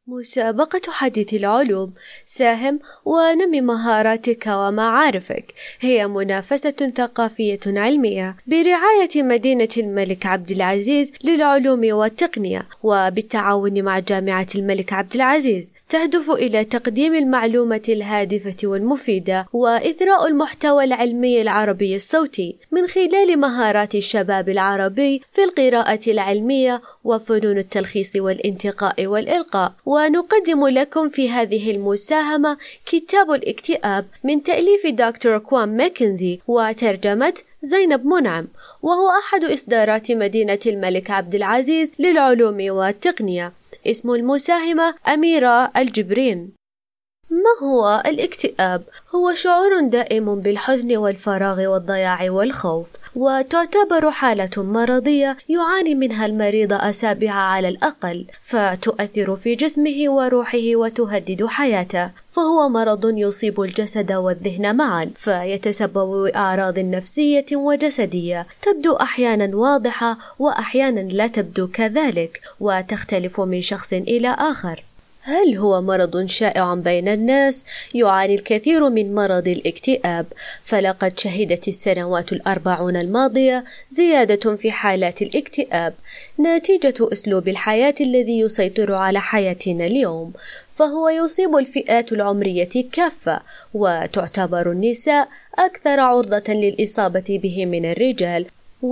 مسابقة حديث العلوم. ساهم ونمي مهاراتك ومعارفك. هي منافسة ثقافية علمية برعاية مدينة الملك عبد العزيز للعلوم والتقنية وبالتعاون مع جامعة الملك عبد العزيز، تهدف إلى تقديم المعلومة الهادفة والمفيدة وإثراء المحتوى العلمي العربي الصوتي من خلال مهارات الشباب العربي في القراءة العلمية وفنون التلخيص والانتقاء والإلقاء. ونقدم لكم في هذه المساهمة كتاب الاكتئاب من تأليف دكتور كوام ماكنزي وترجمة زينب منعم، وهو أحد إصدارات مدينة الملك عبد العزيز للعلوم والتقنية. اسم المساهمة أميرة الجبرين. ما هو الاكتئاب؟ هو شعور دائم بالحزن والفراغ والضياع والخوف، وتعتبر حالة مرضية يعاني منها المريض أسابيع على الأقل، فتؤثر في جسمه وروحه وتهدد حياته. فهو مرض يصيب الجسد والذهن معا، فيتسبب بأعراض نفسية وجسدية تبدو أحيانا واضحة وأحيانا لا تبدو كذلك، وتختلف من شخص إلى آخر. هل هو مرض شائع بين الناس؟ يعاني الكثير من مرض الاكتئاب، فلقد شهدت السنوات 40 الماضية زيادة في حالات الاكتئاب نتيجة أسلوب الحياة الذي يسيطر على حياتنا اليوم، فهو يصيب الفئات العمرية كافة، وتعتبر النساء أكثر عرضة للإصابة به من الرجال.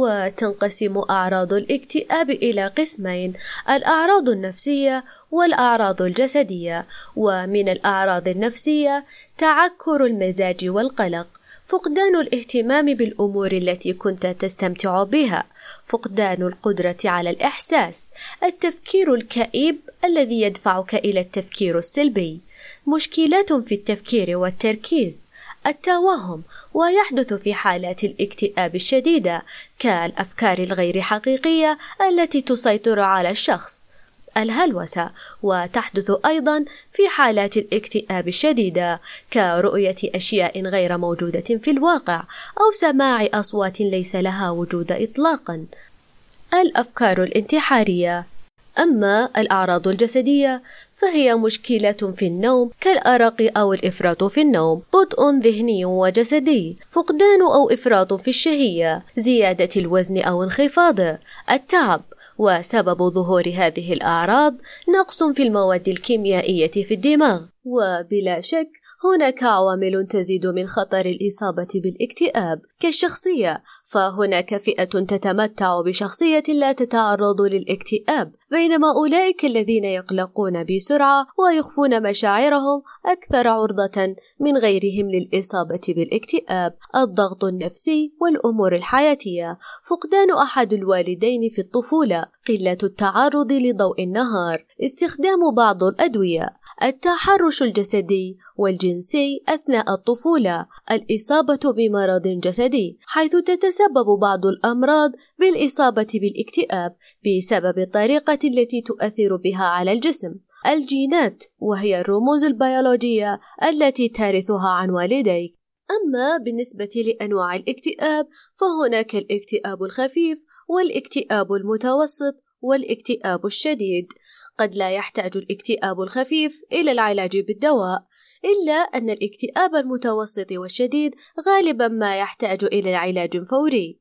وتنقسم أعراض الاكتئاب إلى قسمين: الأعراض النفسية والأعراض الجسدية. ومن الأعراض النفسية تعكر المزاج والقلق، فقدان الاهتمام بالأمور التي كنت تستمتع بها، فقدان القدرة على الإحساس، التفكير الكئيب الذي يدفعك إلى التفكير السلبي، مشكلات في التفكير والتركيز، التوهم، ويحدث في حالات الاكتئاب الشديدة كالأفكار الغير حقيقية التي تسيطر على الشخص، الهلوسة، وتحدث أيضا في حالات الاكتئاب الشديدة كرؤية أشياء غير موجودة في الواقع أو سماع أصوات ليس لها وجود إطلاقا. الأفكار الانتحارية. أما الأعراض الجسدية فهي مشكلات في النوم كالأرق أو الإفراط في النوم، بطء ذهني وجسدي، فقدان أو إفراط في الشهية، زيادة الوزن أو انخفاضه، التعب. وسبب ظهور هذه الأعراض نقص في المواد الكيميائية في الدماغ. وبلا شك هناك عوامل تزيد من خطر الإصابة بالاكتئاب كالشخصية، فهناك فئة تتمتع بشخصية لا تتعرض للاكتئاب، بينما أولئك الذين يقلقون بسرعة ويخفون مشاعرهم أكثر عرضة من غيرهم للإصابة بالاكتئاب. الضغط النفسي والأمور الحياتية، فقدان أحد الوالدين في الطفولة، قلة التعرض لضوء النهار، استخدام بعض الأدوية، التحرش الجسدي والجنسي أثناء الطفولة، الإصابة بمرض جسدي، حيث تتسبب بعض الأمراض بالإصابة بالاكتئاب بسبب الطريقة التي تؤثر بها على الجسم، الجينات، وهي الرموز البيولوجية التي ترثها عن والديك. أما بالنسبة لأنواع الاكتئاب فهناك الاكتئاب الخفيف والاكتئاب المتوسط والاكتئاب الشديد. قد لا يحتاج الاكتئاب الخفيف إلى العلاج بالدواء، إلا أن الاكتئاب المتوسط والشديد غالبا ما يحتاج إلى العلاج فوري.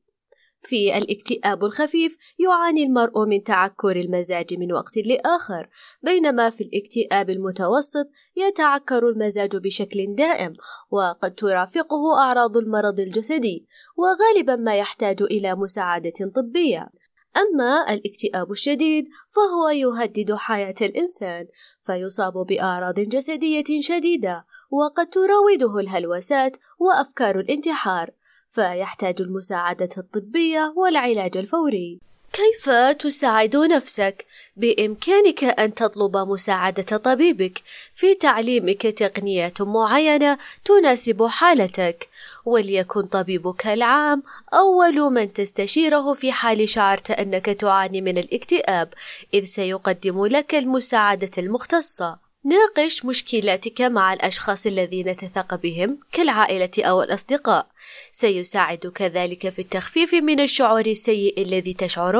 في الاكتئاب الخفيف يعاني المرء من تعكر المزاج من وقت لآخر، بينما في الاكتئاب المتوسط يتعكر المزاج بشكل دائم، وقد ترافقه أعراض المرض الجسدي، وغالبا ما يحتاج إلى مساعدة طبية. أما الاكتئاب الشديد فهو يهدد حياة الإنسان، فيصاب بأعراض جسدية شديدة، وقد تراوده الهلوسات وأفكار الانتحار، فيحتاج المساعدة الطبية والعلاج الفوري. كيف تساعد نفسك؟ بإمكانك أن تطلب مساعدة طبيبك في تعليمك تقنيات معينة تناسب حالتك، وليكن طبيبك العام أول من تستشيره في حال شعرت أنك تعاني من الاكتئاب، إذ سيقدم لك المساعدة المختصة. ناقش مشكلاتك مع الأشخاص الذين تثق بهم كالعائلة أو الأصدقاء، سيساعدك ذلك في التخفيف من الشعور السيء الذي تشعر به.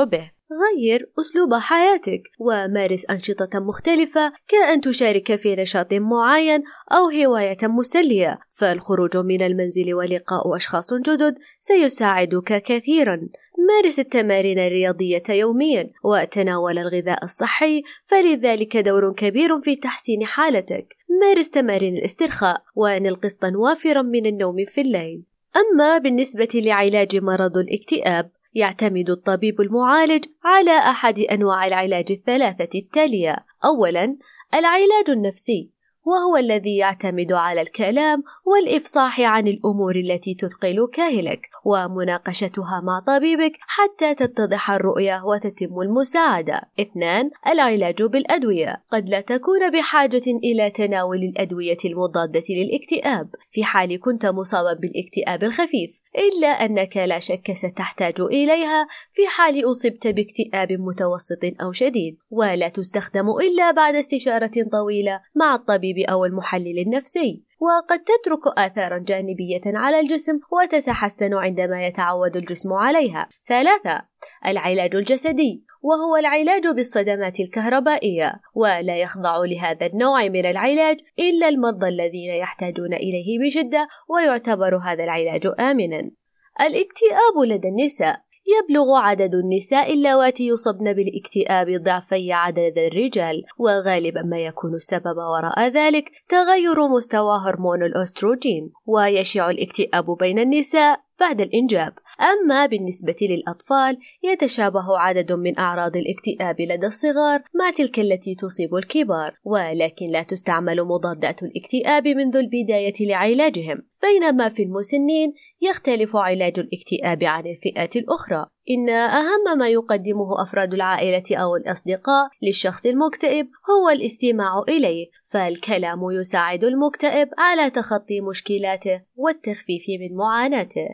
غير أسلوب حياتك ومارس أنشطة مختلفة، كأن تشارك في نشاط معين أو هواية مسلية، فالخروج من المنزل ولقاء أشخاص جدد سيساعدك كثيرا. مارس التمارين الرياضية يوميا وتناول الغذاء الصحي، فلذلك دور كبير في تحسين حالتك. مارس تمارين الاسترخاء ونل قسطا وافرا من النوم في الليل. أما بالنسبة لعلاج مرض الاكتئاب، يعتمد الطبيب المعالج على أحد أنواع العلاج الثلاثة التالية. أولاً، العلاج النفسي، وهو الذي يعتمد على الكلام والإفصاح عن الأمور التي تثقل كاهلك ومناقشتها مع طبيبك حتى تتضح الرؤية وتتم المساعدة. 2. العلاج بالأدوية، قد لا تكون بحاجة إلى تناول الأدوية المضادة للاكتئاب في حال كنت مصابا بالاكتئاب الخفيف، إلا أنك لا شك ستحتاج إليها في حال أصبت باكتئاب متوسط أو شديد، ولا تستخدم إلا بعد استشارة طويلة مع الطبيب أو المحلل النفسي، وقد تترك آثارا جانبية على الجسم وتتحسن عندما يتعود الجسم عليها. 3. العلاج الجسدي، وهو العلاج بالصدمات الكهربائية، ولا يخضع لهذا النوع من العلاج إلا المرضى الذين يحتاجون إليه بشدة، ويعتبر هذا العلاج آمنا. الاكتئاب لدى النساء، يبلغ عدد النساء اللواتي يصبن بالاكتئاب ضعفي عدد الرجال، وغالبا ما يكون السبب وراء ذلك تغير مستوى هرمون الأستروجين، ويشيع الاكتئاب بين النساء بعد الإنجاب. أما بالنسبة للأطفال، يتشابه عدد من أعراض الاكتئاب لدى الصغار مع تلك التي تصيب الكبار، ولكن لا تستعمل مضادات الاكتئاب منذ البداية لعلاجهم، بينما في المسنين يختلف علاج الاكتئاب عن الفئات الأخرى. إن أهم ما يقدمه أفراد العائلة أو الأصدقاء للشخص المكتئب هو الاستماع إليه، فالكلام يساعد المكتئب على تخطي مشكلاته والتخفيف من معاناته.